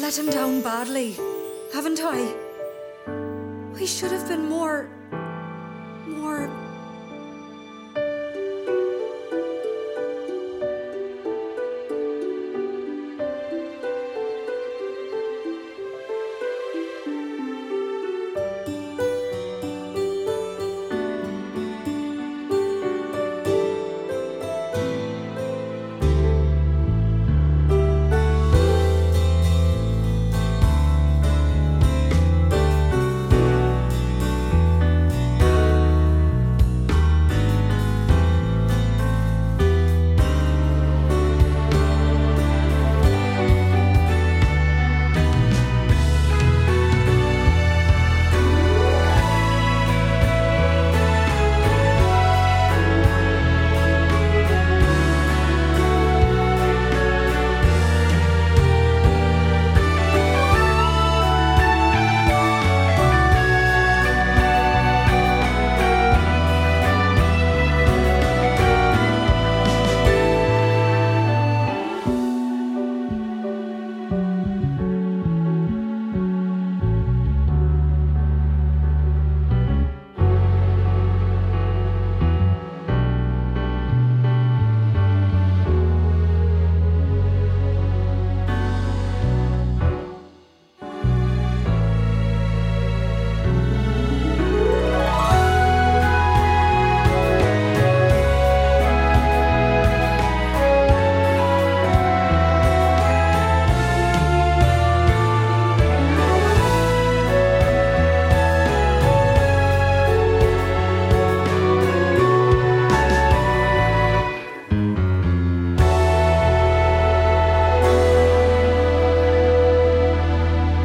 let him down badly, haven't I? We should have been more...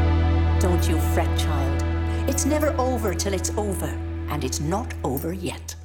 Don't you fret, child. It's never over till it's over, and it's not over yet.